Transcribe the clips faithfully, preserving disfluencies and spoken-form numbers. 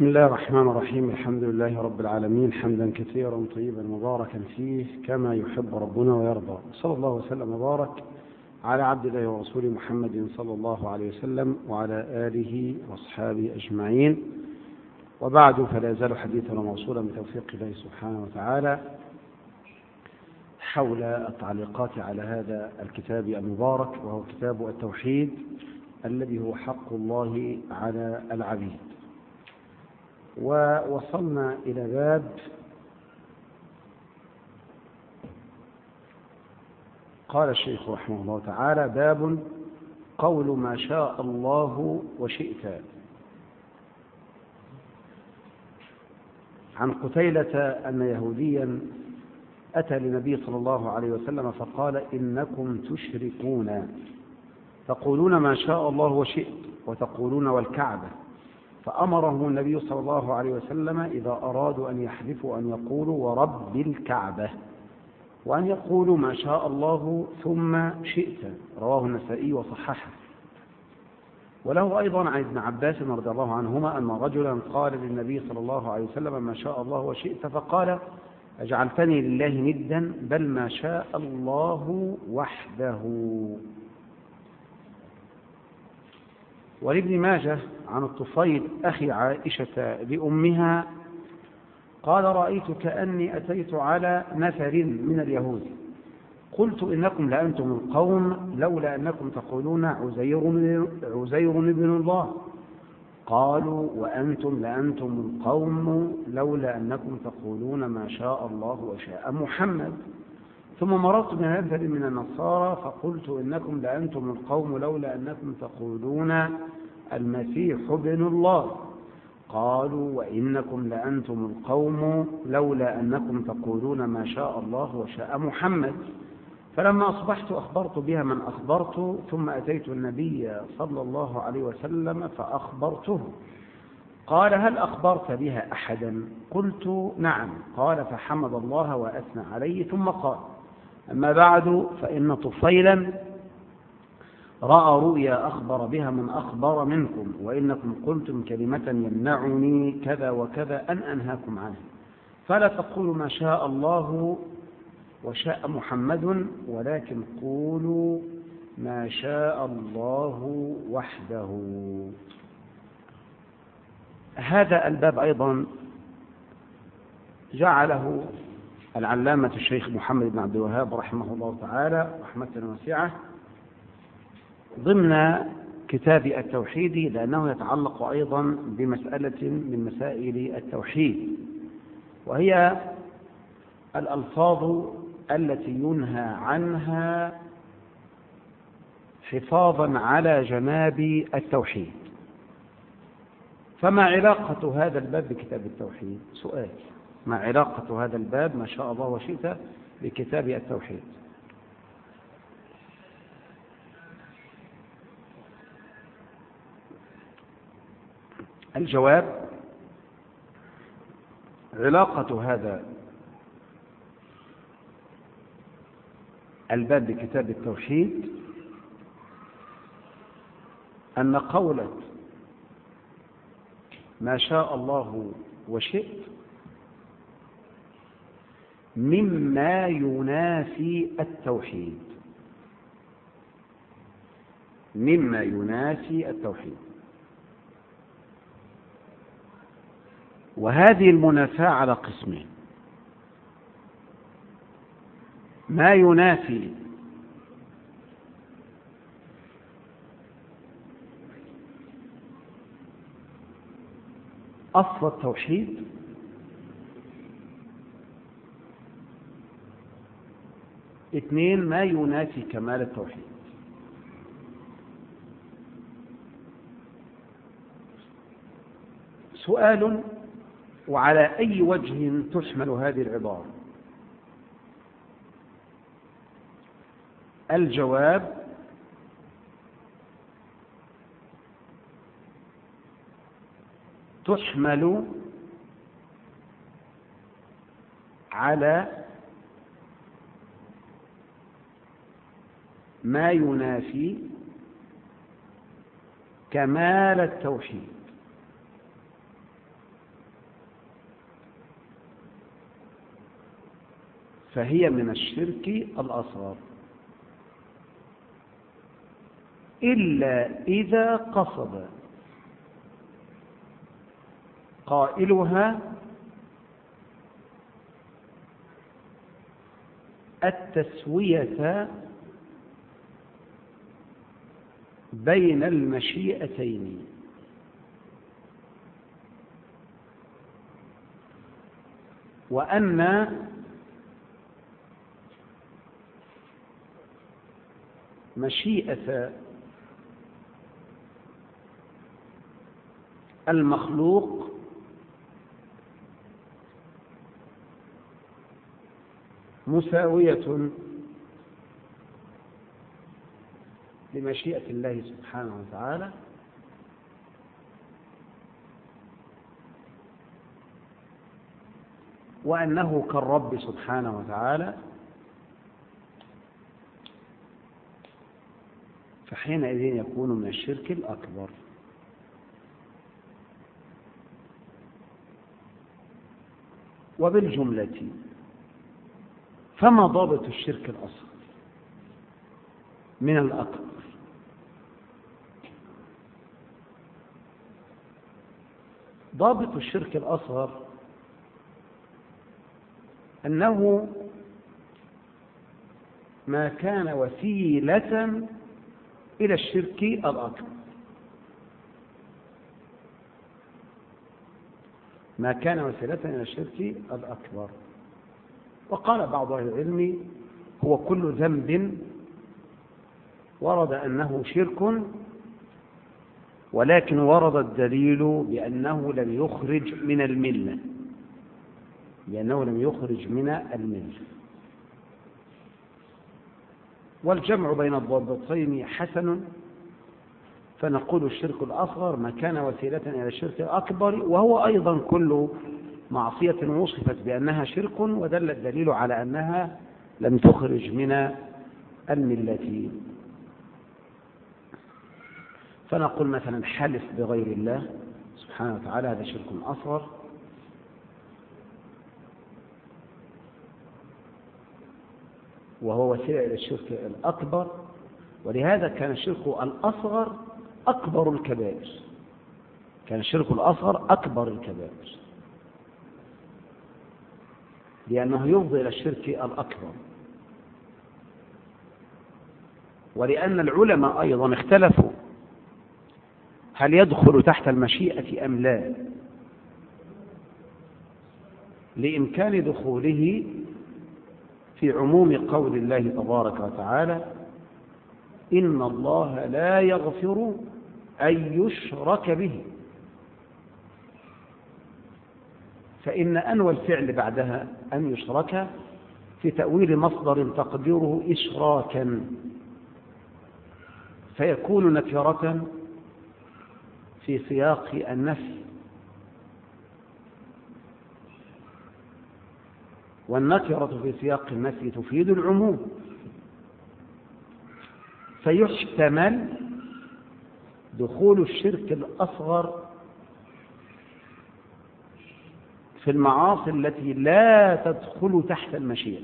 بسم الله الرحمن الرحيم. الحمد لله رب العالمين، حمدا كثيرا طيبا مباركا فيه كما يحب ربنا ويرضى. صلى الله وسلم وبارك على عبد الله ورسوله محمد صلى الله عليه وسلم وعلى آله وأصحابه أجمعين، وبعد، فلا يزال حديثنا موصولا بتوفيق الله سبحانه وتعالى حول التعليقات على هذا الكتاب المبارك، وهو كتاب التوحيد الذي هو حق الله على العبيد. ووصلنا إلى باب قال الشيخ رحمه الله تعالى: باب قول ما شاء الله وشئت. عن قتيلة أن يهوديا أتى للنبي صلى الله عليه وسلم فقال: إنكم تشركون، تقولون ما شاء الله وشئت وتقولون والكعبة. فأمره النبي صلى الله عليه وسلم إذا أرادوا أن يحلفوا أن يقولوا ورب الكعبة، وأن يقولوا ما شاء الله ثم شئت. رواه النسائي وصححه. وله أيضا عن ابن عباس رضي الله عنهما أن رجلا قال للنبي صلى الله عليه وسلم: ما شاء الله وشئت، فقال: أجعلتني لله ندا؟ بل ما شاء الله وحده. ولابن ماجه عن الطفيل أخي عائشة لأمها قال: رأيت كأني أتيت على نفر من اليهود، قلت: إنكم لأنتم القوم لولا أنكم تقولون عزير عزير ابن الله. قالوا: وأنتم لأنتم القوم لولا أنكم تقولون ما شاء الله وشاء محمد. ثم مررت بنفر من النصارى فقلت: إنكم لأنتم القوم لولا أنكم تقولون المسيح ابن الله. قالوا: وإنكم لأنتم القوم لولا أنكم تقولون ما شاء الله وشاء محمد. فلما أصبحت أخبرت بها من أخبرت، ثم أتيت النبي صلى الله عليه وسلم فأخبرته. قال: هل أخبرت بها أحدا؟ قلت: نعم. قال: فحمد الله وأثنى عليه، ثم قال: أما بعد، فإن طفيلا رأى رؤيا أخبر بها من أخبر منكم، وإنكم قلتم كلمة يمنعني كذا وكذا أن أنهاكم عنه، فلا تقولوا ما شاء الله وشاء محمد، ولكن قولوا ما شاء الله وحده. هذا الباب أيضا جعله العلامة الشيخ محمد بن عبد الوهاب رحمه الله تعالى رحمة واسعة ضمن كتاب التوحيد، لأنه يتعلق أيضا بمسألة من مسائل التوحيد، وهي الألفاظ التي ينهى عنها حفاظا على جناب التوحيد. فما علاقة هذا الباب بكتاب التوحيد؟ سؤال: ما علاقة هذا الباب ما شاء الله وشئت بكتاب التوحيد؟ الجواب: علاقة هذا الباب بكتاب التوحيد أن قولة ما شاء الله وشئت مما ينافي التوحيد، مما ينافي التوحيد. وهذه المنافاة على قسمين: ما ينافي أصل التوحيد، اثنين ما ينافي كمال التوحيد. سؤال: وعلى أي وجه تحمل هذه العبارة؟ الجواب: تحمل على ما ينافي كمال التوحيد. فهي من الشرك الأصغر، إلا إذا قصد قائلها التسوية بين المشيئتين، وأن مشيئة المخلوق مساوية لمشيئة الله سبحانه وتعالى، وأنه كالرب سبحانه وتعالى، فحينئذ يكون من الشرك الأكبر. وبالجملة فما ضابط الشرك الأصغر من الأكبر؟ ضابط الشرك الأصغر أنه ما كان وسيلة إلى الشرك الأكبر، ما كان وسيلة إلى الشرك الأكبر. وقال بعض أهل العلم هو كل ذنب ورد أنه شرك، ولكن ورد الدليل بأنه لم يخرج من الملة، لأنه لم يخرج من الملة. والجمع بين الضابطين حسن، فنقول الشرك الأصغر ما كان وسيلة إلى الشرك الأكبر، وهو أيضا كل معصية وصفت بأنها شرك ودل الدليل على أنها لم تخرج من الملة. فنقول مثلا حلف بغير الله سبحانه وتعالى، هذا شرك أصغر. وهو وسيلة إلى الشرك الأكبر، ولهذا كان الشرك الأصغر أكبر الكبائر، كان الشرك الأصغر أكبر الكبائر، لأنه يفضي إلى الشرك الأكبر. ولأن العلماء أيضا اختلفوا هل يدخل تحت المشيئة أم لا، لإمكان دخوله في عموم قول الله تبارك وتعالى إن الله لا يغفر أن يشرك به، فإن أنوى الفعل بعدها أن يشرك في تأويل مصدر تقديره إشراكا، فيكون نكرة في سياق النفي، والنكرة في سياق النفي تفيد العموم، فيحتمل دخول الشرك الأصغر في المعاصي التي لا تدخل تحت المشيئة.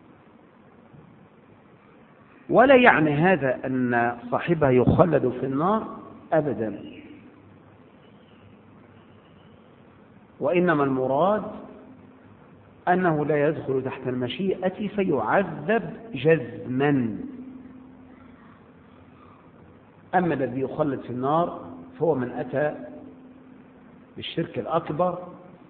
ولا يعني هذا أن صاحبها يخلد في النار أبدا، وإنما المراد أنه لا يدخل تحت المشيئة فيعذب جزما. أما الذي يخلد في النار فهو من أتى بالشرك الأكبر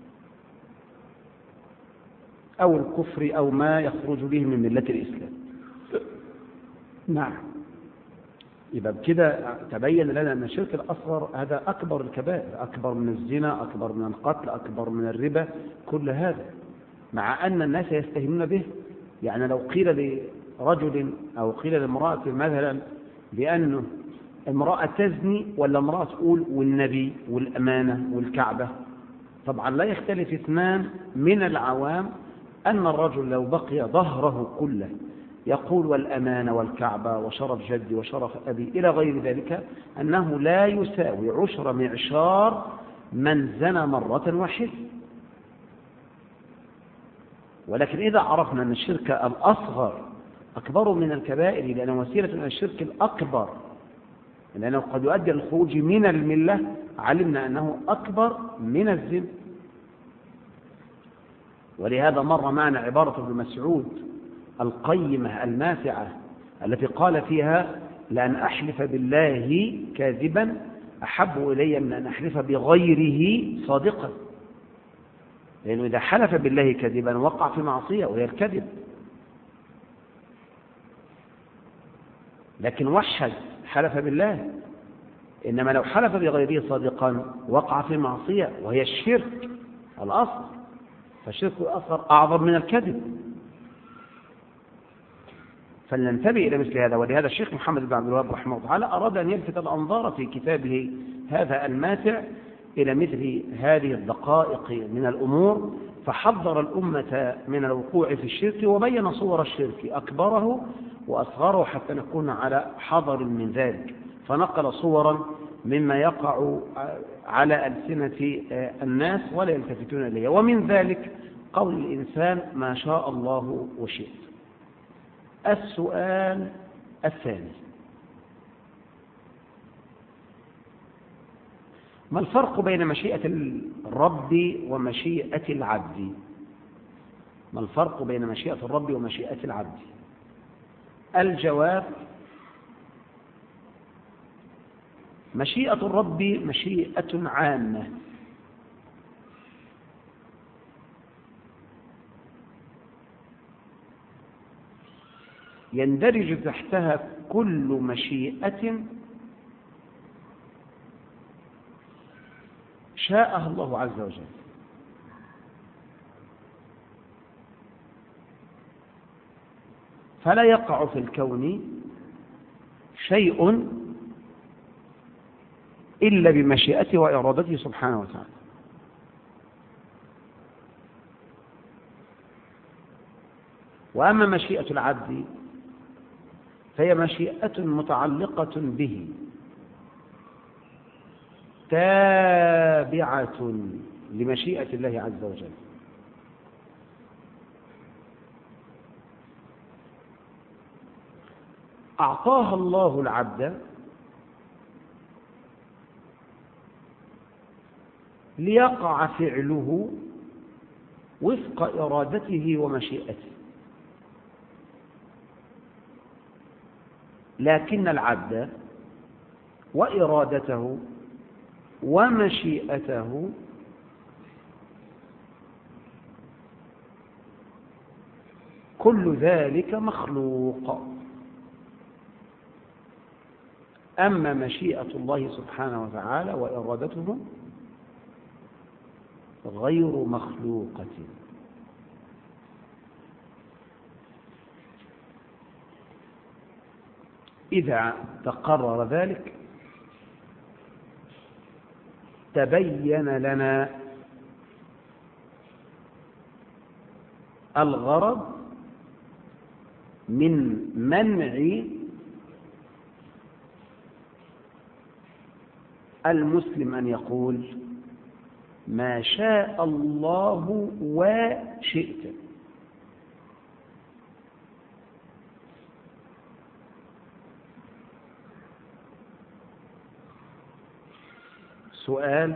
أو الكفر أو ما يخرج به من ملة الإسلام. نعم، يبقى بكده تبين لنا أن الشرك الأصغر هذا أكبر الكبائر، أكبر من الزنا، أكبر من القتل، أكبر من الربا، كل هذا، مع أن الناس يستهينون به. يعني لو قيل لرجل أو قيل لامرأة مثلا بأنه امرأة تزني ولا امرأة تقول والنبي والأمانة والكعبة، طبعا لا يختلف اثنان من العوام أن الرجل لو بقي ظهره كله يقول والأمانة والكعبة وشرف جدي وشرف أبي إلى غير ذلك، أنه لا يساوي عشر معشار من زنى مرة واحدة. ولكن إذا عرفنا أن الشرك الأصغر أكبر من الكبائر لأنه وسيلة إلى الشرك الأكبر، لأنه قد يؤدي الخروج من الملة، علمنا أنه أكبر من الزنا. ولهذا مر معنا عبارة ابن مسعود القيمة الماسعة التي قال فيها: لأن أحلف بالله كاذبا أحب إلي من أن أحلف بغيره صادقا. لأنه إذا حلف بالله كاذبا وقع في معصية وهي الكذب، لكن وحد حلف بالله. إنما لو حلف بغيره صادقا وقع في معصية وهي الشرك الأصغر، فالشرك الأصغر أعظم من الكذب. فلننتبه إلى مثل هذا. ولهذا الشيخ محمد بن عبد الوهاب رحمه الله تعالى أراد أن يلفت الأنظار في كتابه هذا الماتع إلى مثل هذه الدقائق من الأمور، فحذر الأمة من الوقوع في الشرك وبين صور الشرك أكبره وأصغره حتى نكون على حذر من ذلك، فنقل صورا مما يقع على ألسنة الناس ولا يلتفتون إليه. ومن ذلك قول الإنسان ما شاء الله وشئت. السؤال الثاني: ما الفرق بين مشيئة الرب ومشيئة العبد؟ ما الفرق بين مشيئة الرب ومشيئة العبد؟ الجواب: مشيئة الرب مشيئة عامة، يندرج تحتها كل مشيئة شاءها الله عز وجل، فلا يقع في الكون شيء إلا بمشيئته وإرادته سبحانه وتعالى. وأما مشيئة العبد فهي مشيئة متعلقة به، تابعة لمشيئة الله عز وجل. أعطاها الله العبد ليقع فعله وفق إرادته ومشيئته، لكن العبد وإرادته ومشيئته كل ذلك مخلوق. أما مشيئة الله سبحانه وتعالى وإرادته غير مخلوقة. إذا تقرر ذلك تبين لنا الغرض من منع المسلم أن يقول ما شاء الله وشئت. سؤال: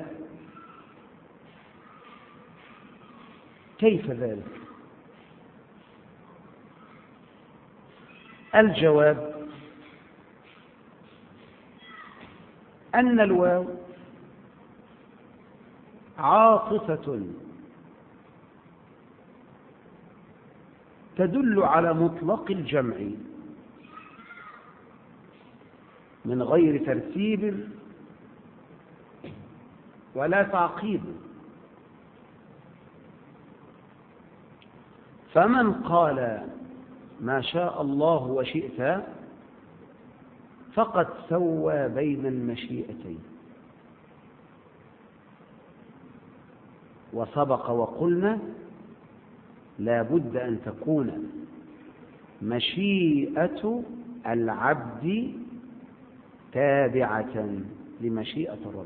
كيف ذلك؟ الجواب: أن الواو عاطفة تدل على مطلق الجمع من غير ترتيب ولا تعقيب. فمن قال ما شاء الله وشئت فقد سوى بين المشيئتين. وسبق وقلنا لا بد أن تكون مشيئة العبد تابعة لمشيئة الرب.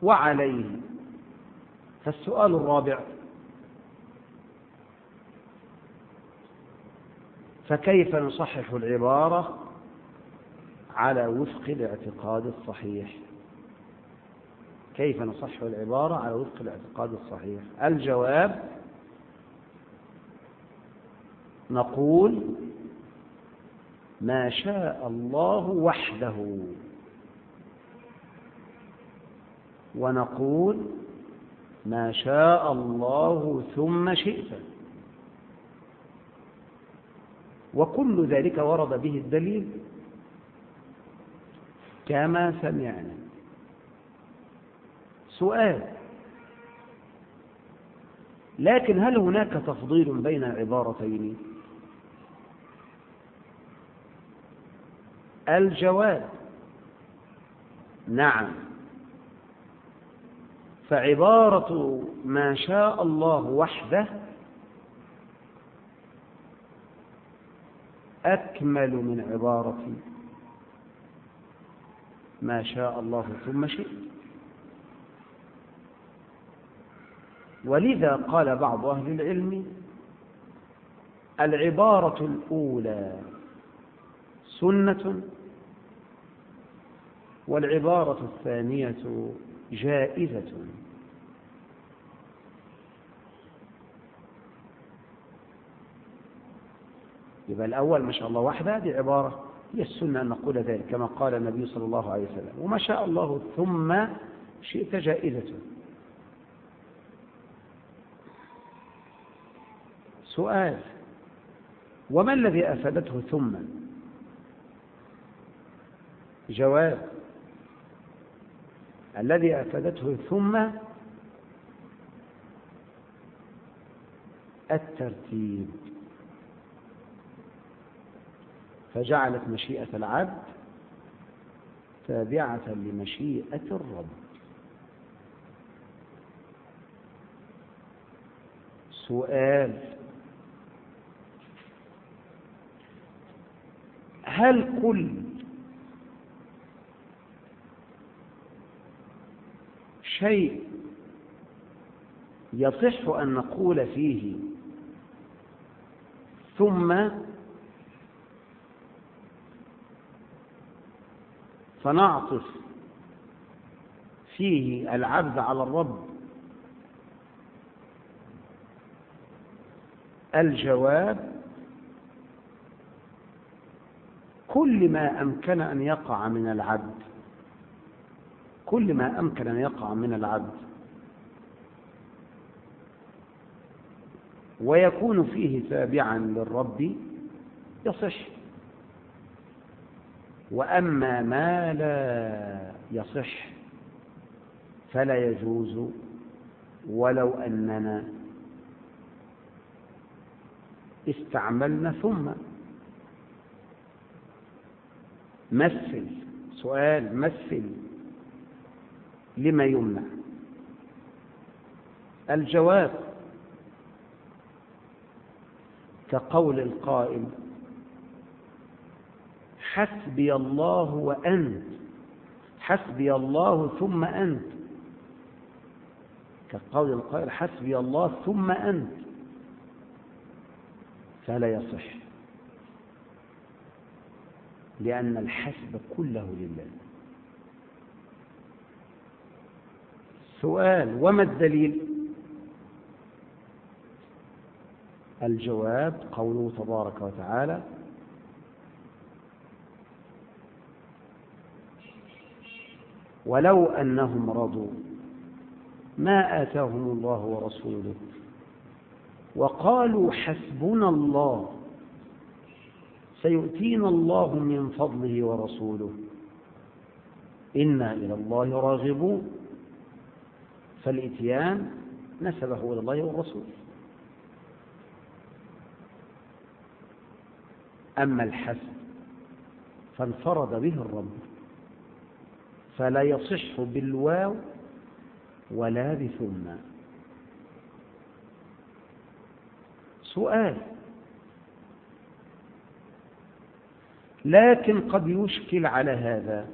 وعليه فالسؤال الرابع: فكيف نصحح العبارة على وفق الاعتقاد الصحيح؟ كيف نصحح العبارة على وفق الاعتقاد الصحيح؟ الجواب: نقول ما شاء الله وحده، ونقول ما شاء الله ثم شئت، وكل ذلك ورد به الدليل كما سمعنا. سؤال: لكن هل هناك تفضيل بين العبارتين؟ الجواب: نعم. فعبارة ما شاء الله وحده أكمل من عبارة ما شاء الله ثم شئت. ولذا قال بعض أهل العلم: العبارة الأولى سنة، والعبارة الثانية جائزة. يبقى الأول ما شاء الله وحده هذه عبارة هي السنة أن نقول ذلك كما قال النبي صلى الله عليه وسلم، وما شاء الله ثم شئت جائزة. سؤال: وما الذي أفادته ثم؟ جواب: الذي أفادته ثم الترتيب، فجعلت مشيئة العبد تابعة لمشيئة الرب. سؤال: هل كل شيء يصح أن نقول فيه ثم فنعطف فيه العبد على الرب؟ الجواب: كل ما أمكن أن يقع من العبد، كل ما أمكن أن يقع من العبد ويكون فيه تابعا للرب يصح، وأما ما لا يصح فلا يجوز ولو أننا استعملنا ثم. مثل. سؤال: مثل لما يمنع؟ الجواب: كقول القائل: حسبي الله وأنت، حسبي الله ثم أنت، كقول القائل: حسبي الله ثم أنت، فلا يصح، لأن الحسب كله لله. سؤال: وما الدليل؟ الجواب: قوله تبارك وتعالى: ولو أنهم رضوا ما آتاهم الله ورسوله وقالوا حسبنا الله سيؤتينا الله من فضله ورسوله إنا إلى الله راغبون، فالإتيان نسبه إلى الله والرسول. أما الحسب فانفرد به الرب، فلا يصح بالواو ولا بثم. سؤال: لكن قد يشكل على هذا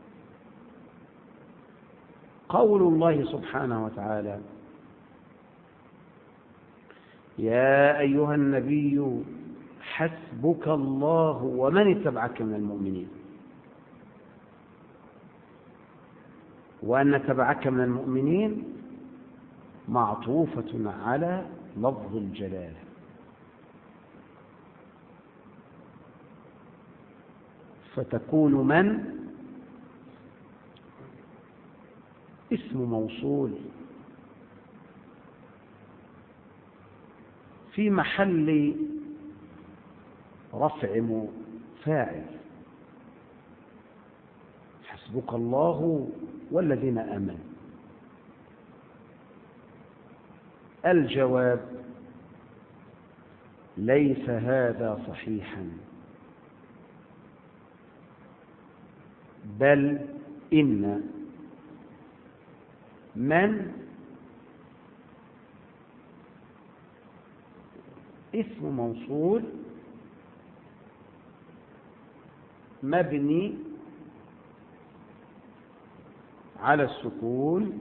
قول الله سبحانه وتعالى: يا أيها النبي حسبك الله ومن اتبعك من المؤمنين، وأن اتبعك من المؤمنين معطوفة على لفظ الجلالة، فتكون من اسم موصول في محل رفع فاعل. حسبك الله والذين آمنوا. الجواب: ليس هذا صحيحا، بل إن من اسم موصول مبني على السكون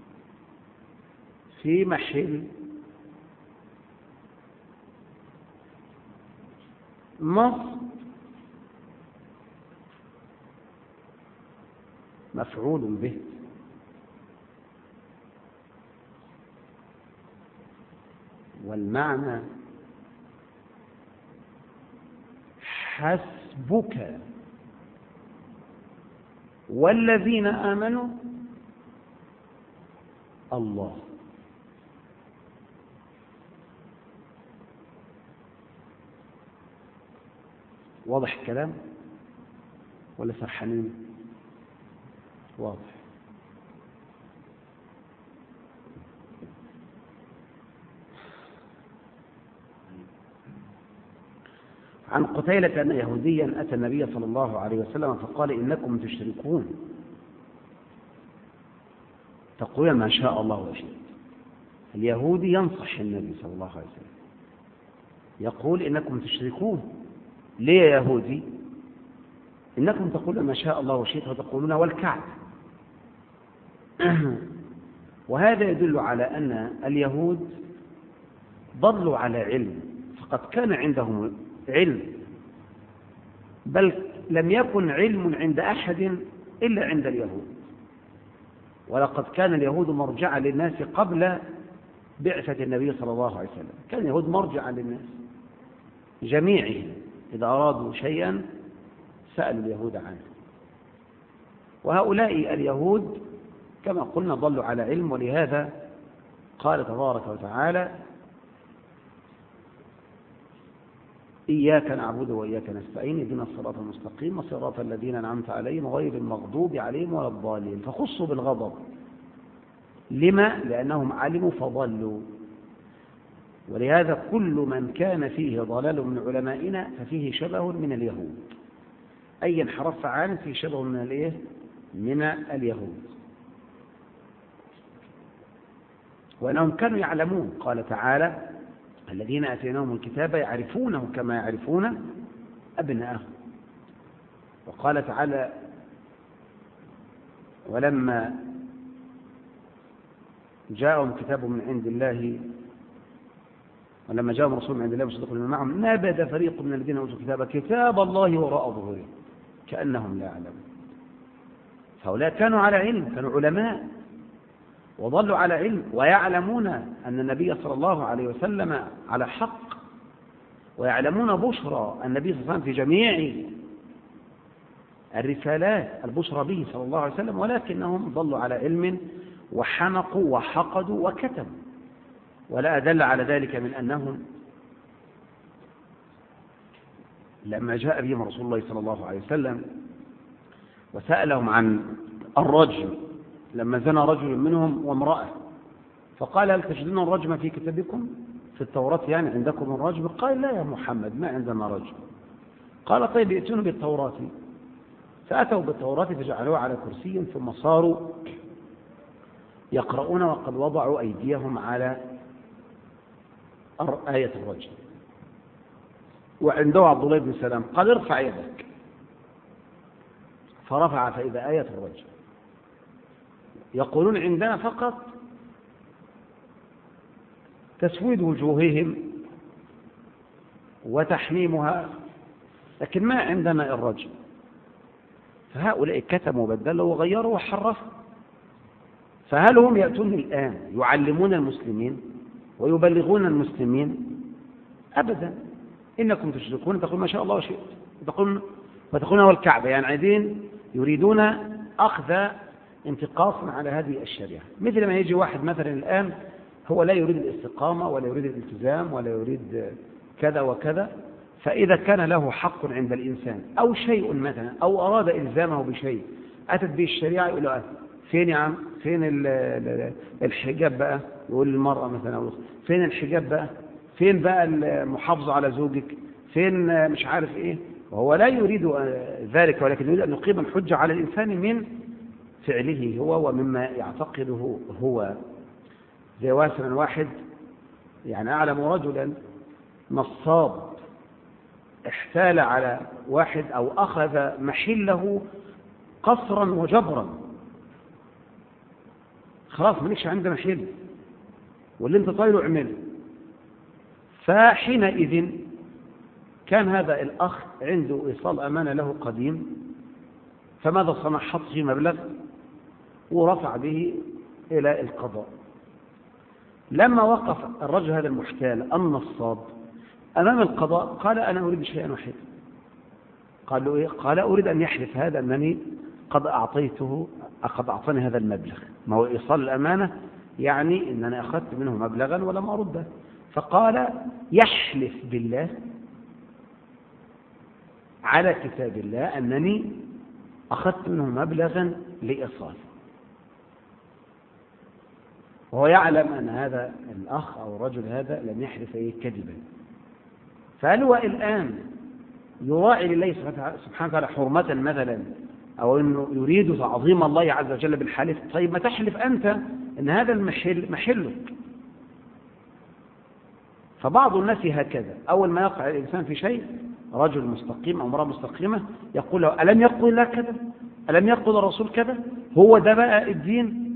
في محل نصب مفعول به. والمعنى: حسبك والذين آمنوا الله. واضح الكلام ولا سرحانين؟ واضح. عن قتيلة أن يهوديا أتى النبي صلى الله عليه وسلم فقال: إنكم تشركون تقولون ما شاء الله وشئت. اليهودي ينصح النبي صلى الله عليه وسلم، يقول: إنكم تشركون. ليه يا يهودي؟ إنكم تقولون ما شاء الله وشئت وتقولون والكعب. وهذا يدل على أن اليهود ضلوا على علم، فقد كان عندهم علم، بل لم يكن علم عند أحد إلا عند اليهود. ولقد كان اليهود مرجعا للناس قبل بعثة النبي صلى الله عليه وسلم. كان اليهود مرجعا للناس جميعهم، إذا أرادوا شيئا سألوا اليهود عنه. وهؤلاء اليهود كما قلنا ضلوا على علم، ولهذا قال تبارك وتعالى: إياك نعبد وإياك نستعين اهدنا الصراط المستقيم صراط الذين أنعمت عليهم غير المغضوب عليهم ولا الضالين. فخصوا بالغضب. لما؟ لأنهم علموا فضلوا. ولهذا كل من كان فيه ضلال من علمائنا ففيه شبه من اليهود. أي انحرف عالم فيه شبه من الايه؟ من اليهود. وأنهم كانوا يعلمون. قال تعالى: الذين آتيناهم الكتاب يعرفونه كما يعرفون أبناءهم. وقال تعالى: ولما جاءهم كتاب من عند الله ولما جاءهم رسول من عند الله مصدق لما معهم نبذ فريق من الذين أوتوا الكتاب كتاب الله وراء ظهورهم كأنهم لا يعلمون. فهؤلاء كانوا على علم، كانوا علماء وظلوا على علم، ويعلمون أن النبي صلى الله عليه وسلم على حق، ويعلمون بشرى النبي صلى الله عليه وسلم في جميع الرسالات، البشرى به صلى الله عليه وسلم، ولكنهم ظلوا على علم وحنقوا وحقدوا وكتموا. ولا أدل على ذلك من أنهم لما جاء بهم رسول الله صلى الله عليه وسلم وسألهم عن الرجم، لما زنى رجل منهم وامرأة فقال: هل تجدون الرجم في كتابكم؟ في التوراة يعني عندكم الرجم؟ قال: لا يا محمد، ما عندنا رجم. قال: طيب ائتون بالتوراة. فأتوا بالتوراة فجعلوها على كرسي، ثم صاروا يقرؤون وقد وضعوا أيديهم على آية الرجم. وعنده عبد الله بن سلام قال: ارفع يدك، فرفع فإذا آية الرجم. يقولون عندنا فقط تسويد وجوههم وتحميمها، لكن ما عندنا الرجل. فهؤلاء كتموا وبدلوا وغيروا وحرفوا. فهل هم يأتون الآن يعلمون المسلمين ويبلغون المسلمين؟ أبدا. إنكم تشركون تقول ما شاء الله وشئت، وتقولون وتقولون والكعبة، يعني عايزين يريدون أخذ انتقاص على هذه الشريعة. مثل ما يجي واحد مثلا الآن هو لا يريد الاستقامة ولا يريد الالتزام ولا يريد كذا وكذا، فإذا كان له حق عند الإنسان أو شيء مثلا أو أراد إلزامه بشيء أتت به الشريعة، يقول له فين يا عم، فين الحجاب بقى، يقول للمرأة مثلا فين الحجاب بقى، فين بقى المحافظة على زوجك، فين مش عارف إيه. وهو لا يريد ذلك، ولكن يريد أن يقيم الحجة على الإنسان من فعله هو ومما يعتقده هو. زي مثلا واحد، يعني أعلم رجلا نصاب احتال على واحد أو أخذ محله قصرا وجبرا، خلاص مالكش عنده محل واللي انت طايله اعمله. فحينئذ كان هذا الأخ عنده إيصال أمانة له قديم، فماذا صنع؟ حط فيه مبلغ ورفع به إلى القضاء. لما وقف الرجل هذا المحتال النصاب أمام القضاء قال أنا أريد شيئا واحدا. قال له إيه؟ قال أريد أن يحلف هذا أنني قد أعطيته قد أعطاني هذا المبلغ. ما هو إيصال الأمانة يعني أن أنا أخذت منه مبلغا ولم أرده. فقال يحلف بالله على كتاب الله أنني أخذت منه مبلغا لإيصال، وهو يعلم أن هذا الأخ أو الرجل هذا لم يحلف أي كذبا. فهل هو الآن يراعي لله سبحانه وتعالى حرمة مثلا، أو أنه يريد تعظيم الله عز وجل بالحلف؟ طيب ما تحلف أنت أن هذا المحل محلك. فبعض الناس هكذا، أول ما يقع الإنسان في شيء، رجل مستقيم أو امرأة مستقيمة، يقول له ألم يقل الله كذا، ألم يقل الرسول كذا، هو ده بقى الدين،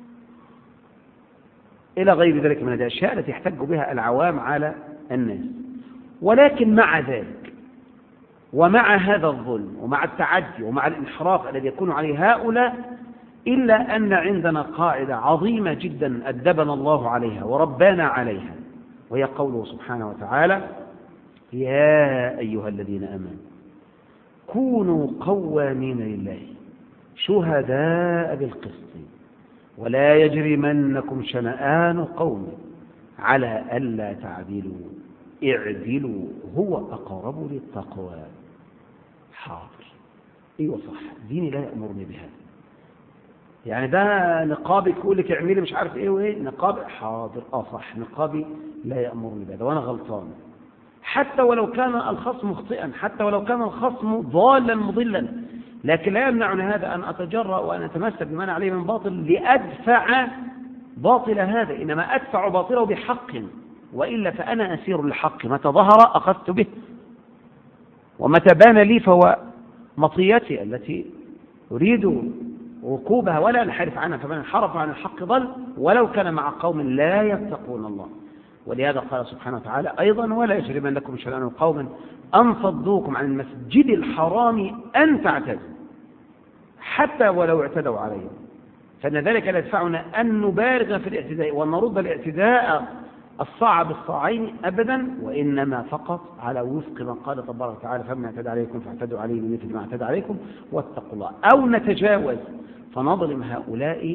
إلى غير ذلك من الأشياء التي يحتج بها العوام على الناس. ولكن مع ذلك ومع هذا الظلم ومع التعدي ومع الانحراف الذي يكون عليه هؤلاء، إلا أن عندنا قاعدة عظيمة جدا أدبنا الله عليها وربانا عليها، وهي قوله سبحانه وتعالى يا أيها الذين آمنوا كونوا قوامين لله شهداء بالقسط ولا يجرمنكم شنآن قوم على ألا تعدلوا اعدلوا هو أقرب للتقوى. حاضر، ايوه صح، ديني لا يأمرني بهذا. يعني ده نقابي يقول لك اعملي مش عارف ايه وايه، نقابي حاضر اه صح، نقابي لا يأمرني بهذا وانا غلطان، حتى ولو كان الخصم مخطئا، حتى ولو كان الخصم ضالا مضلا، لكن لا يمنعني هذا أن أتجرأ وأن أتمسك بما أنا عليه من باطل لأدفع باطل هذا، إنما أدفع باطله بحق، وإلا فأنا أسير للحق، متى ظهر أخذت به ومتى بان لي فهو مطيتي التي أريد ركوبها ولا أنحرف عنها، فمن انحرف عن الحق ضل ولو كان مع قوم لا يتقون الله. ولهذا قال سبحانه وتعالى أيضا ولا يجرمنكم شنآن قوم أن صدوكم عن المسجد الحرام أن تعتدوا حتى ولو اعتدوا عليه. فإن ذلك لا يدفعنا أن نبالغ في الاعتداء وأن نرد الاعتداء الصاع بالصاعين أبدا، وإنما فقط على وفق ما قال تبارك وتعالى فمن اعتدى عليكم فاعتدوا عليه بمثل ما اعتدى عليكم واتقوا الله. أو نتجاوز فنظلم هؤلاء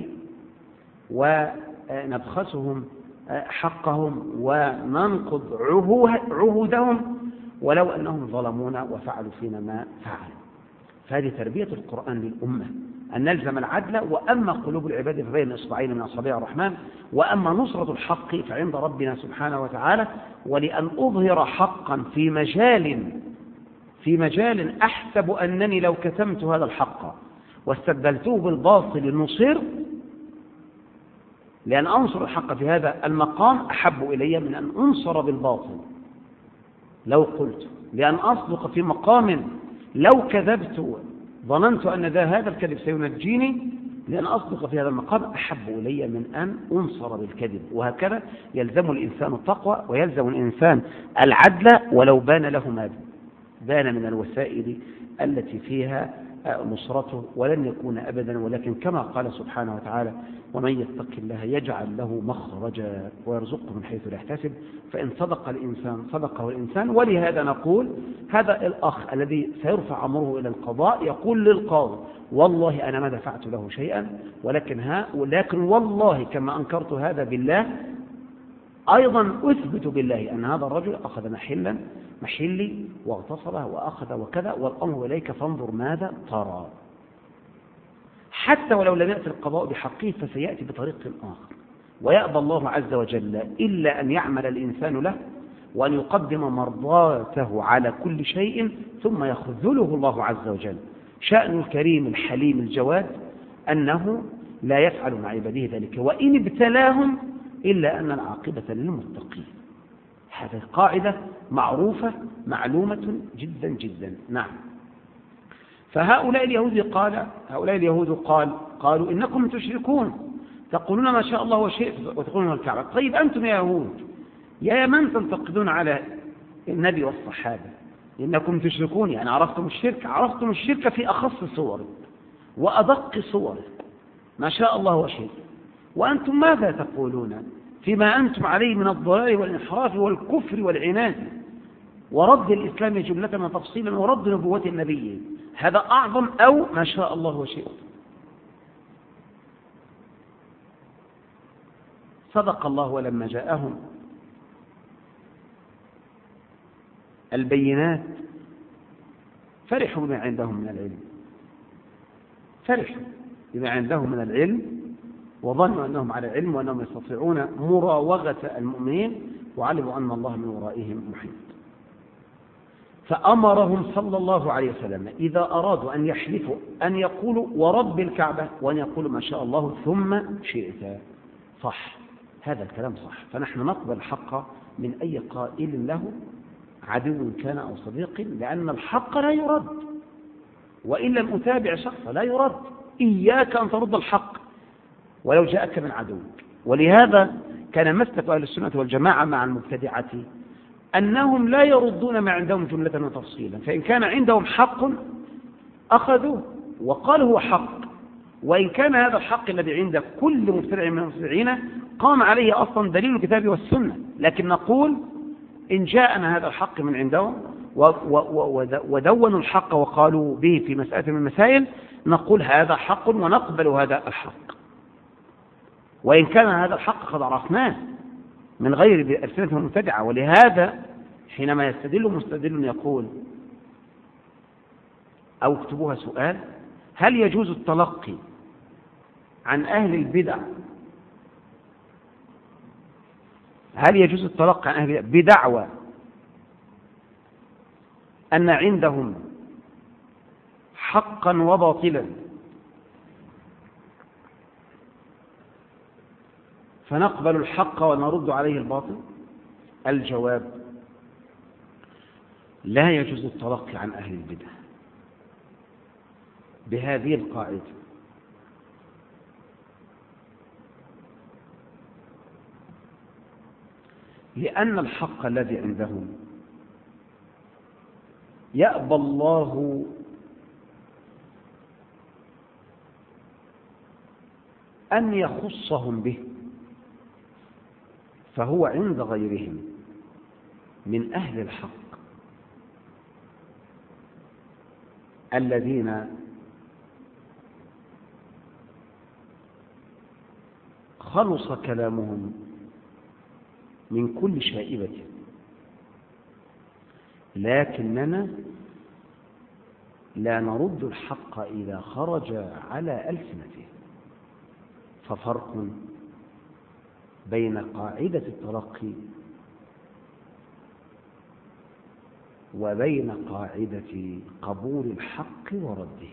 ونبخسهم حقهم وننقض عهودهم ولو أنهم ظلمونا وفعلوا فينا ما فعلوا. فهذه تربية القرآن للأمة، أن نلزم العدل، وأما قلوب العباد فبين إصبعين من أصابع الرحمن، وأما نصرة الحق فعند ربنا سبحانه وتعالى. ولأن أظهر حقا في مجال في مجال أحسب أنني لو كتمت هذا الحق واستبدلته بالباطل نصر، لأن أنصر الحق في هذا المقام أحب إلي من أن أنصر بالباطل لو قلت، لأن أصدق في مقام لو كذبت ظننت أن ذا هذا الكذب سينجيني لأن أصدق في هذا المقام أحب إلي من أن أنصر بالكذب. وهكذا يلزم الإنسان التقوى ويلزم الإنسان العدل ولو بان له ما بان من الوسائل التي فيها نصرته، ولن يكون أبدا. ولكن كما قال سبحانه وتعالى: ومن يتق الله يجعل له مخرجا ويرزقه من حيث لا يحتسب. فإن صدق الإنسان صدقه الإنسان. ولهذا نقول هذا الأخ الذي سيرفع أمره إلى القضاء يقول للقاضي: والله أنا ما دفعت له شيئا، ولكن ها ولكن والله كما أنكرت هذا بالله أيضا أثبت بالله أن هذا الرجل أخذ محلا محلي واغتصبه وأخذ وكذا، والأمر إليك فانظر ماذا ترى. حتى ولو لم يأتي القضاء بحقه فسيأتي بطريق آخر. ويأبى الله عز وجل إلا أن يعمل الإنسان له وأن يقدم مرضاته على كل شيء ثم يخذله الله عز وجل. شأن الكريم الحليم الجواد أنه لا يفعل مع عباده ذلك، وإن ابتلاهم إلا أن العاقبة للمتقين. هذه قاعدة معروفة معلومة جدا جدا. نعم. فهؤلاء اليهود قال هؤلاء اليهود قال قالوا إنكم تشركون تقولون ما شاء الله وشئت وتقولون الكعبة. طيب أنتم يا يهود يا من تنتقدون على النبي والصحابة إنكم تشركون، يعني عرفتم الشرك عرفتم الشرك في أخص صوره وأدق صوره ما شاء الله وشئت، وأنتم ماذا تقولون فيما أنتم عليه من الضلال والانحراف والكفر والعناد ورد الإسلام جملة وتفصيلا ورد نبوة النبي؟ هذا أعظم أو ما شاء الله وشئت؟ صدق الله ولما جاءهم البينات فرحوا بما عندهم من العلم فرحوا بما عندهم من العلم وظنوا أنهم على علم وأنهم يستطيعون مراوغة المؤمنين، وعلموا أن الله من ورائهم محيط. فأمرهم صلى الله عليه وسلم إذا أرادوا أن يحلفوا أن يقولوا ورب الكعبة وأن يقولوا ما شاء الله ثم شئت. صح، هذا الكلام صح. فنحن نقبل الحق من أي قائل له عدو كان أو صديق، لأن الحق لا يرد، وإن لم أتابع شخصا لا يرد. إياك أن ترد الحق ولو جاءك من عدوك. ولهذا كان مسلك أهل السنة والجماعة مع المبتدعة أنهم لا يردون ما عندهم جملة وتفصيلا، فإن كان عندهم حق أخذوه وقالوا هو حق، وإن كان هذا الحق الذي عند كل مبتدع من المبتدعين قام عليه أصلا دليل الكتاب والسنة، لكن نقول إن جاءنا هذا الحق من عندهم ودونوا الحق وقالوا به في مسألة من المسائل نقول هذا حق ونقبل هذا الحق، وإن كان هذا الحق قد عرفناه من غير ألسنة المبتدعة. ولهذا حينما يستدل مستدل يقول أو اكتبوها سؤال: هل يجوز التلقي عن أهل البدع هل يجوز التلقي عن أهل البدع بدعوى أن عندهم حقا وباطلا فنقبل الحق ونرد عليه الباطل؟ الجواب: لا يجوز التلقي عن أهل البدع بهذه القاعدة. لأن الحق الذي عندهم يأبى الله أن يخصهم به، فهو عند غيرهم من أهل الحق الذين خلص كلامهم من كل شائبة، لكننا لا نرد الحق إذا خرج على ألسنته. ففرق بين قاعدة التلقي وبين قاعدة قبول الحق ورده.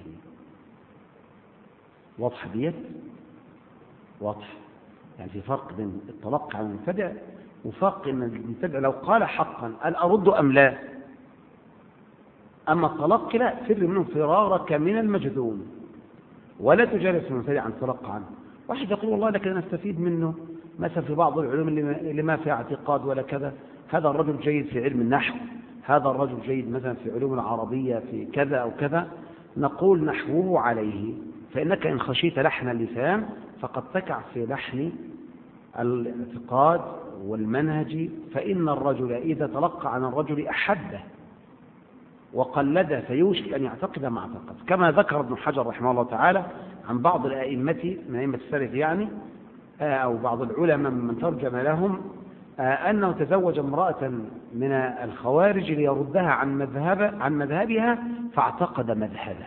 واضح بيت؟ واضح. يعني في فرق بين التلقي عن المبتدع وفرق ان المبتدع لو قال حقا هل ارد ام لا. اما التلقي لا، فر منه فرارك من المجذوم. ولا تجالس المبتدع عن تلقى عنه. واحد يقول والله لكن أنا أستفيد منه مثلا في بعض العلوم اللي ما فيها اعتقاد ولا كذا، هذا الرجل جيد في علم النحو، هذا الرجل جيد مثلا في علوم العربية في كذا أو كذا، نقول نحوه عليه، فإنك إن خشيت لحن اللسان فقد تقع في لحن الاعتقاد والمنهج، فإن الرجل إذا تلقى عن الرجل أحبه وقلده فيوشك أن يعتقد ما اعتقد، كما ذكر ابن حجر رحمه الله تعالى عن بعض الأئمة من أئمة السلف يعني أو بعض العلماء من ترجم لهم أنه تزوج امرأة من الخوارج ليردها عن مذهب عن مذهبها فاعتقد مذهبه.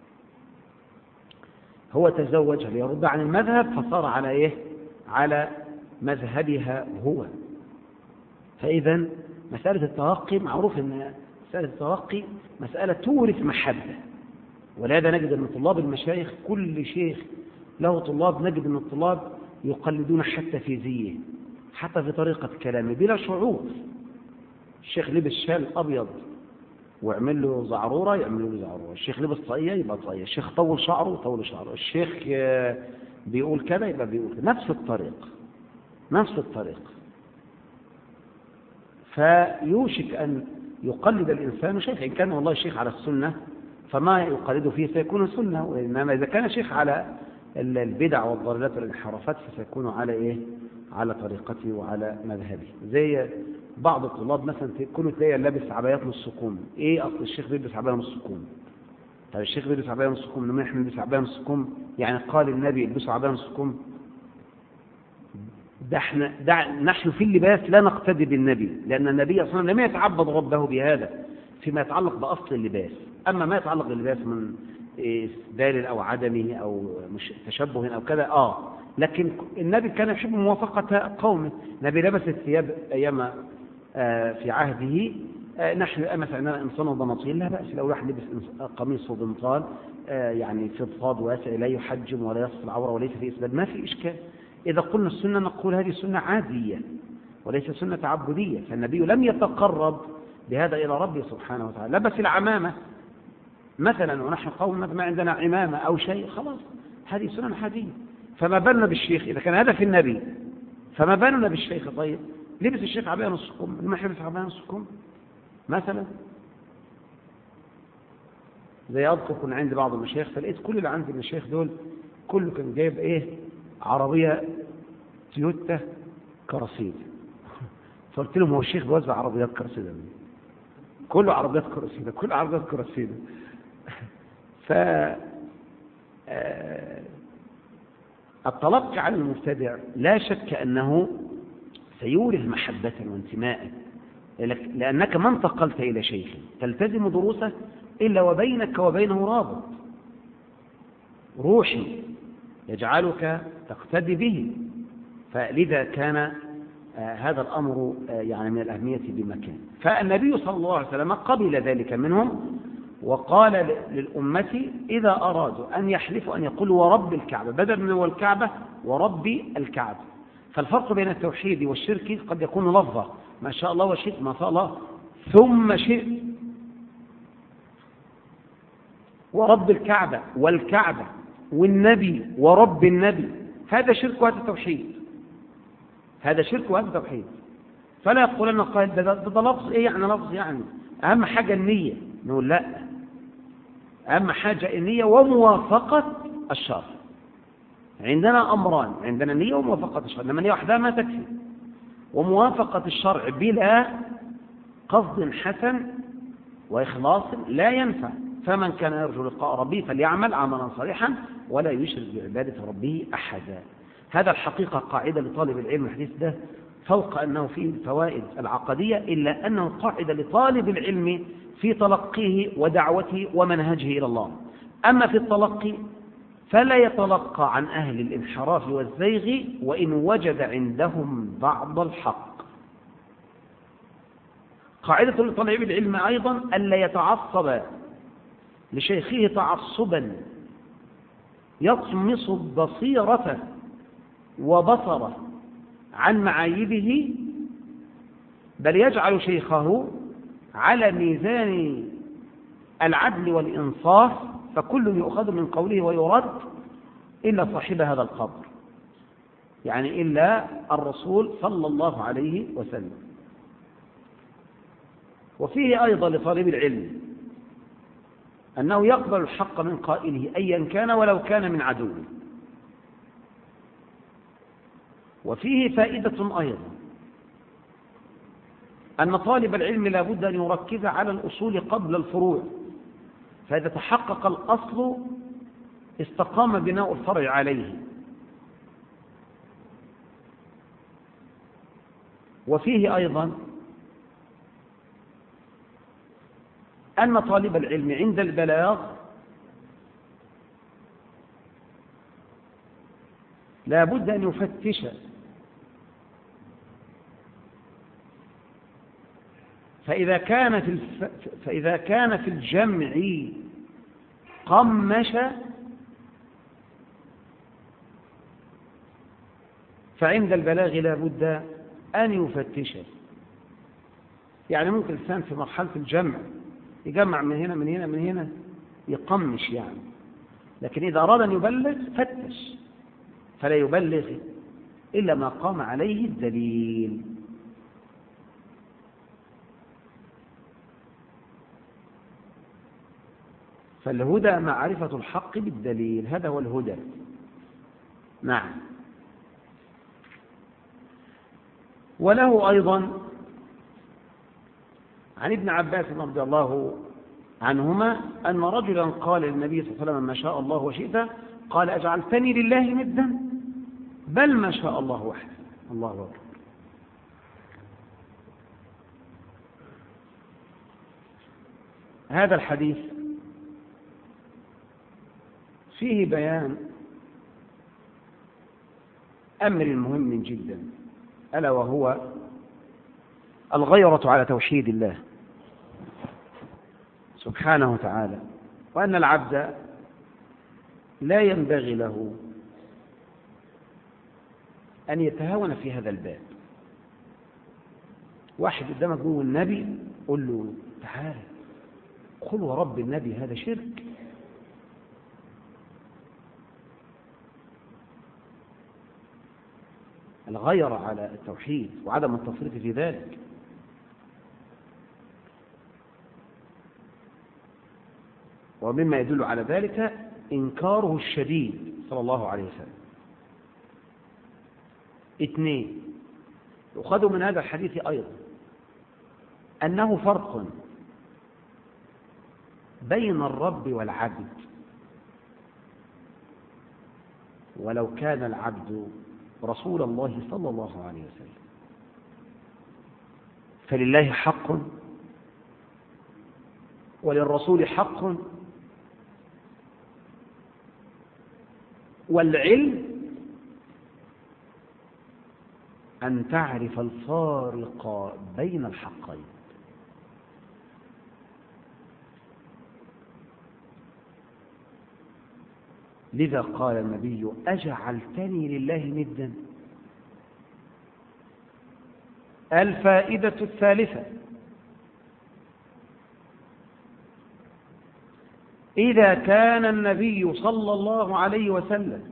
هو تزوج ليرد عن المذهب فصار على إيه؟ على مذهبها هو. فإذا مسألة التلقي معروف أن مسألة التلقي مسألة تورث محبة، ولهذا نجد أن طلاب المشايخ كل شيخ له طلاب نجد أن الطلاب يقلدون حتى في زيه، حتى في طريقة كلامه بلا شعور. الشيخ لبس شال أبيض ويعمل له زعرورة يعمل له زعرورة، الشيخ لبس طاقية يبقى طاقية، الشيخ طول شعره طول شعره، الشيخ بيقول كذا يبقى بيقول كذا، نفس الطريق نفس الطريق. فيوشك أن يقلد الإنسان شيخ، إن كان والله شيخ على السنة فما يقلده فيه سيكون سنة، وإنما إذا كان شيخ على البدع والضلالات والانحرافات فسيكون على إيه؟ على طريقته وعلى مذهبه. زي بعض الطلاب مثلا كله تلاقيه لابس عبايات نص كم، إيه أصل الشيخ بيلبس عباية نص كم؟ طيب الشيخ بيلبس عباية نص كم، لما إحنا نلبس عباية نص كم يعني قال النبي يلبسوا عباية نص كم؟ ده احنا ده نحن في اللباس لا نقتدي بالنبي، لأن النبي صلى الله عليه وسلم لم يتعبد ربه بهذا فيما يتعلق بأصل اللباس. أما ما يتعلق باللباس من إسدال أو عدمه أو مش تشبه أو كذا آه لكن النبي كان يحب موافقة قومه. النبي لبس الثياب أيام آه في عهده آه نحن مثلا إنسان وبناطيل لا بأس، لو راح لبس قميص وبنطال آه يعني فضفاض واسع لا يحجم ولا يصف العورة وليس في إسبال ما في إشكال. إذا قلنا السنة نقول هذه سنة عادية وليس سنة تعبدية، فالنبي لم يتقرب بهذا إلى ربه سبحانه وتعالى. لبس العمامة مثلا ونحن قوم ما عندنا عمامة أو شيء خلاص هذه سنة عادية. فما بالنا بالشيخ إذا كان هذا في النبي، فما بالنا بالشيخ. طيب لبس الشيخ عباية نص كم، لما يلبس عباية نص كم مثلا. زي أذكر كنا عندي بعض المشايخ فلقيت كل اللي عندي المشايخ دول كله كان جايب إيه عربية تويوتا كراسيد. فقلت لهم هو الشيخ بيوزع عربيات كراسيدة؟ كله عربيات كراسيدة كله عربيات كراسيدة. ف التلقي عن المبتدع لا شك أنه سيورث محبة وانتماء، لأنك ما انتقلت إلى شيخ تلتزم دروسه إلا وبينك وبينه رابط روحي يجعلك تقتدي به. فلذا كان هذا الأمر يعني من الأهمية بمكان. فالنبي صلى الله عليه وسلم قبل ذلك منهم وقال للأمة إذا أرادوا أن يحلفوا أن يقولوا ورب الكعبة بدل من والكعبة ورب الكعبة. فالفرق بين التوحيد والشرك قد يكون لفظة ما شاء الله وشئت ما شاء الله ثم شئت، ورب الكعبة والكعبة والنبي ورب النبي هذا شرك وهذا توحيد، هذا شرك وهذا توحيد. فلا يقول لنا قائل ده, ده, ده لفظ ايه يعني لفظ يعني اهم حاجة النية. نقول لا، اهم حاجة النية وموافقة الشرع. عندنا امران، عندنا النية وموافقة الشرع، لما النية وحدها ما تكفي، وموافقة الشرع بلا قصد حسن واخلاص لا ينفع. فمن كان يرجو لقاء ربه فليعمل عملا صالحا ولا يشرك بعبادة ربه أحدا. هذا الحقيقة قاعدة لطالب العلم. الحديث ده فوق أنه فيه الفوائد العقدية إلا أنه قاعدة لطالب العلم في تلقيه ودعوته ومنهجه إلى الله. أما في التلقي فلا يتلقى عن أهل الانحراف والزيغ وإن وجد عندهم بعض الحق. قاعدة لطالب العلم أيضا ألا يتعصب لشيخه تعصبا يطمس بصيرته وبصره عن معايبه، بل يجعل شيخه على ميزان العدل والإنصاف فكل يؤخذ من قوله ويرد إلا صاحب هذا القبر، يعني إلا الرسول صلى الله عليه وسلم. وفيه أيضا لطالب العلم أنه يقبل الحق من قائله أيا كان ولو كان من عدوه. وفيه فائدة أيضا أن طالب العلم لا بد أن يركز على الأصول قبل الفروع، فإذا تحقق الأصل استقام بناء الفرع عليه. وفيه أيضا أن طالب العلم عند البلاغ لا بد أن يفتش، فإذا كان في الف... فإذا كان في الجمع قمش فعند البلاغ لا بد أن يفتش. يعني ممكن الإنسان في مرحلة الجمع يجمع من هنا من هنا من هنا يقمش يعني، لكن إذا أراد أن يبلغ فتش، فلا يبلغ إلا ما قام عليه الدليل. فالهدى معرفة الحق بالدليل، هذا هو الهدى. نعم. وله أيضا عن ابن عباس رضي الله عنهما أن رجلا قال للنبي صلى الله عليه وسلم ما شاء الله وشئت، قال أجعلتني لله ندا بل ما شاء الله وحده. الله أكبر. هذا الحديث فيه بيان أمر مهم جدا، ألا وهو الغيرة على توحيد الله سبحانه وتعالى، وأن العبد لا ينبغي له أن يتهاون في هذا الباب. واحد قدامك يقول النبي، قل له تعالى قل ورب النبي، هذا شرك. الغيرة على التوحيد وعدم التفريط في ذلك. ومما يدل على ذلك إنكاره الشديد صلى الله عليه وسلم. اثنين، يؤخذ من هذا الحديث أيضا أنه فرق بين الرب والعبد، ولو كان العبد رسول الله صلى الله عليه وسلم. فلله حق وللرسول حق، والعلم أن تعرف الفارق بين الحقين. لذا قال النبي أجعلتني لله ندا. الفائدة الثالثة، إذا كان النبي صلى الله عليه وسلم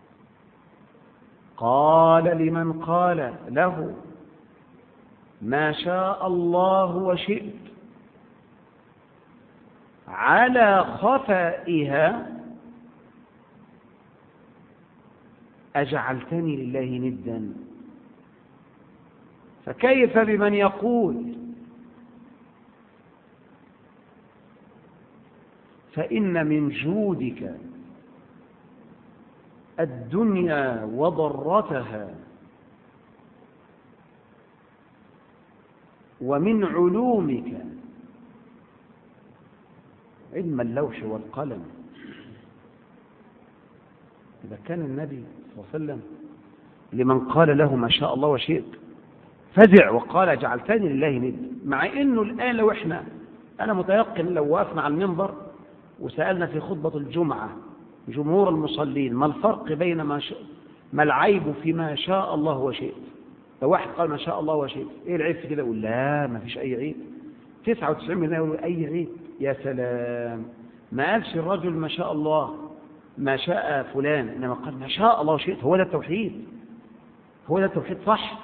قال لمن قال له ما شاء الله وشئت على خفائها أجعلتني لله ندا، فكيف بمن يقول فإن من جودك الدنيا وضرتها ومن علومك علم اللوح والقلم. إذا كان النبي صلى الله عليه وسلم لمن قال له ما شاء الله وشئت فزع وقال جعلتني لله ند، مع انه الان لو احنا انا متيقن لو وقفنا على المنبر وسالنا في خطبه الجمعه جمهور المصلين ما الفرق بين ما شاء ما العيب فيما شاء الله وشئت، لو واحد قال ما شاء الله وشئت ايه العيب في كده؟ يقول لا ما فيش اي عيب. تسعة وتسعين بالمئة يقولوا اي عيب. يا سلام، ما قالش الرجل ما شاء الله ما شاء فلان، إنما قال ما شاء الله وشئت. هو ده التوحيد، هو ده التوحيد صح.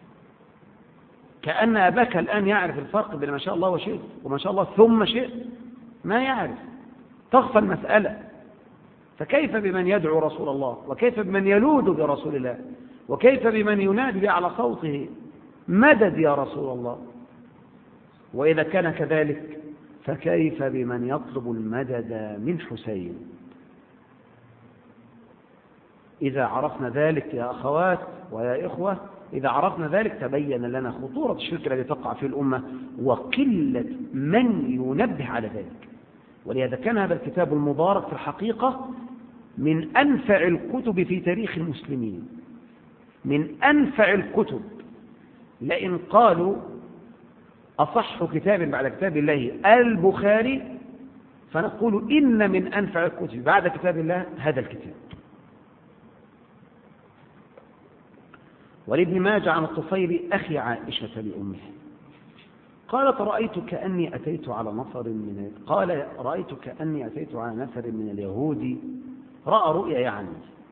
كأن أباك الآن يعرف الفرق بين ما شاء الله وشئت وما شاء الله ثم شئت، ما يعرف، تخفى المسألة. فكيف بمن يدعو رسول الله، وكيف بمن يلوذ برسول الله، وكيف بمن ينادي بأعلى صوته مدد يا رسول الله؟ وإذا كان كذلك فكيف بمن يطلب المدد من حسين؟ إذا عرفنا ذلك يا أخوات ويا إخوة، إذا عرفنا ذلك تبين لنا خطورة الشرك الذي تقع في الأمة وقلة من ينبه على ذلك. ولهذا كان هذا الكتاب المبارك في الحقيقة من أنفع الكتب في تاريخ المسلمين، من أنفع الكتب. لئن قالوا أصح كتاب بعد كتاب الله البخاري، فنقول إن من أنفع الكتب بعد كتاب الله هذا الكتاب. ولابن ماجه عن الطفيل أخي عائشة لأمه قالت رأيت كأني أتيت على نفر من قال رأيت كأني أتيت على نفر من اليهود، رأى رؤيا يعني،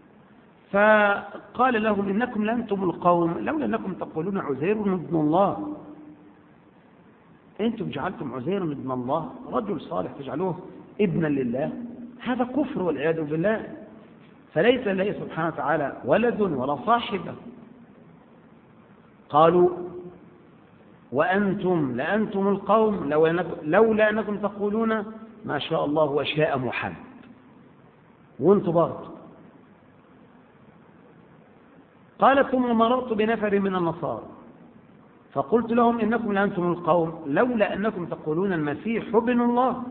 فقال لهم إنكم لأنتم القوم لولا أنكم تقولون عزير ابن الله، أنتم جعلتم عزير ابن الله رجل صالح تجعلوه ابنا لله، هذا كفر والعياذ بالله. فليس لله سبحانه وتعالى ولد ولا صاحبة. قالوا وأنتم لأنتم القوم لولا أنكم تقولون ما شاء الله وشاء محمد، وانتم برضه. قال ثم مررت بنفر من النصارى فقلت لهم إنكم لأنتم القوم لولا أنكم تقولون المسيح ابن الله.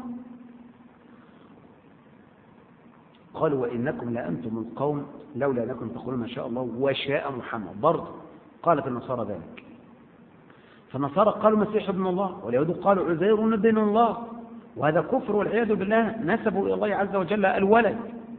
قالوا وإنكم لأنتم القوم لولا أنكم تقولون ما شاء الله وشاء محمد، برضه قالت النصارى ذلك. فالنصارى قالوا مسيح ابن الله، واليهود قالوا عزير ابن الله، وهذا كفر والعياذ بالله، نسبوا إلى الله عز وجل الولد.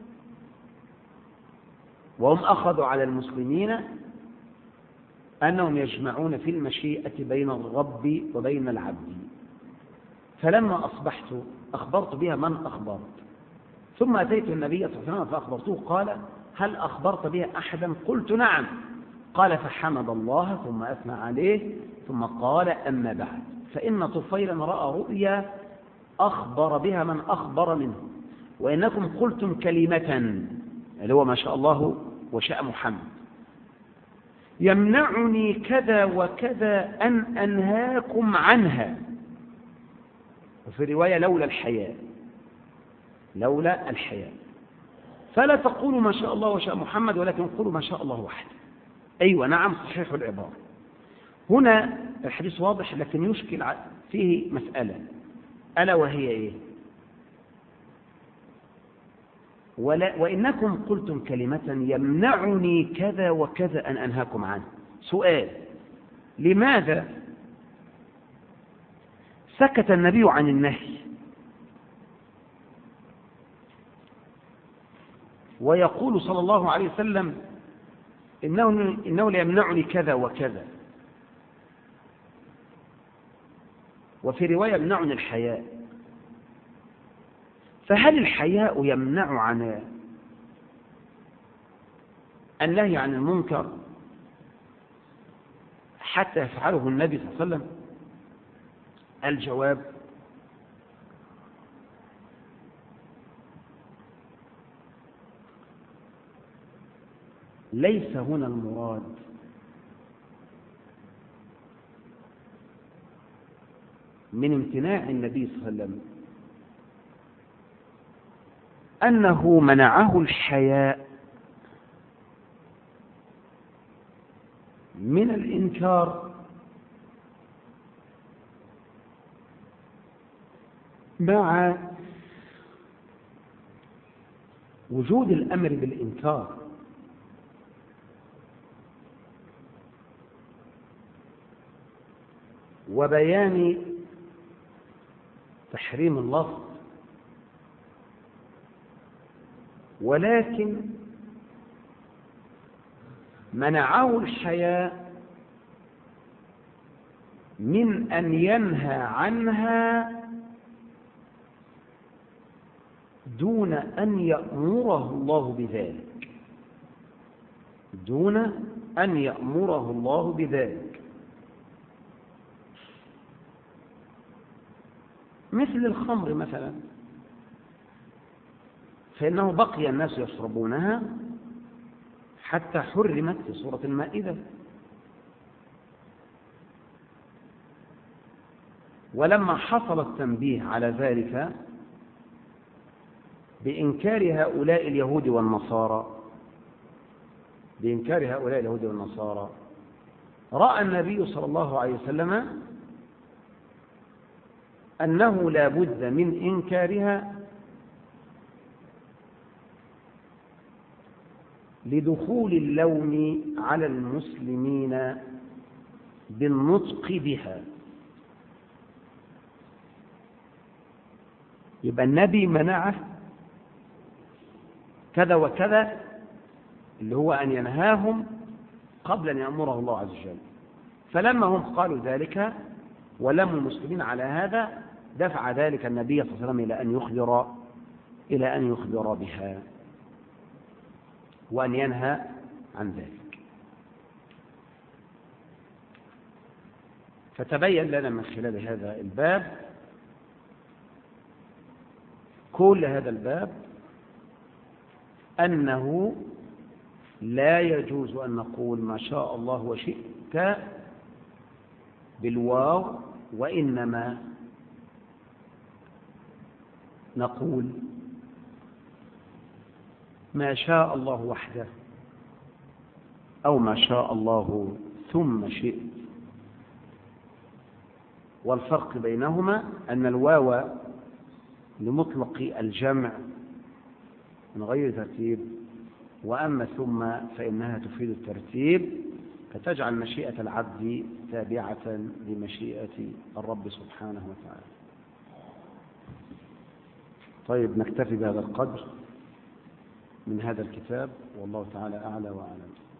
وهم أخذوا على المسلمين أنهم يجمعون في المشيئة بين الرب وبين العبد. فلما أصبحت أخبرت بها من أخبرت، ثم أتيت النبي صلى الله عليه وسلم فأخبرته، قال هل أخبرت بها أحدا؟ قلت نعم. قال فحمد الله ثم أثنى عليه ثم قال أما بعد فإن طفيلا رأى رؤيا أخبر بها من أخبر منه، وإنكم قلتم كلمة اللي هو ما شاء الله وشاء محمد يمنعني كذا وكذا أن أنهاكم عنها. وفي رواية لولا الحياء، لولا الحياء، فلا تقولوا ما شاء الله وشاء محمد ولكن قولوا ما شاء الله وحده. أيوة نعم صحيح العبارة. هنا الحديث واضح، لكن يشكل فيه مسألة، ألا وهي إيه؟ ولا وإنكم قلتم كلمة يمنعني كذا وكذا أن أنهاكم عنه. سؤال: لماذا سكت النبي عن النهي ويقول صلى الله عليه وسلم إنه, إنه ليمنعني كذا وكذا، وفي رواية يمنعني الحياء؟ فهل الحياء يمنع عن النهي عن المنكر حتى يفعله النبي صلى الله عليه وسلم؟ الجواب: ليس هنا المراد من امتناع النبي صلى الله عليه وسلم أنه منعه الحياء من الإنكار مع وجود الأمر بالإنكار، وبيان تحريم اللفظ، ولكن منعه الحياء من أن ينهى عنها دون أن يأمره الله بذلك، دون أن يأمره الله بذلك، مثل الخمر مثلا، فإنه بقي الناس يشربونها حتى حرمت في سورة المائدة، ولما حصل التنبيه على ذلك بإنكار هؤلاء اليهود والنصارى بإنكار هؤلاء اليهود والنصارى رأى النبي صلى الله عليه وسلم أنه لا بد من إنكارها لدخول اللوم على المسلمين بالنطق بها. يبقى النبي منعه كذا وكذا، اللي هو أن ينهاهم قبل أن يأمره الله عز وجل. فلما هم قالوا ذلك ولموا المسلمين على هذا، دفع ذلك النبي صلى الله عليه وسلم إلى أن يخبر إلى أن يخبر بها وأن ينهى عن ذلك. فتبين لنا من خلال هذا الباب، كل هذا الباب، أنه لا يجوز أن نقول ما شاء الله وشئت بالواو، وإنما نقول ما شاء الله وحده، أو ما شاء الله ثم شئت. والفرق بينهما أن الواو لمطلق الجمع من غير ترتيب، وأما ثم فإنها تفيد الترتيب، فتجعل مشيئة العبد تابعة لمشيئة الرب سبحانه وتعالى. طيب، نكتفي بهذا القدر من هذا الكتاب، والله تعالى أعلى وأعلم.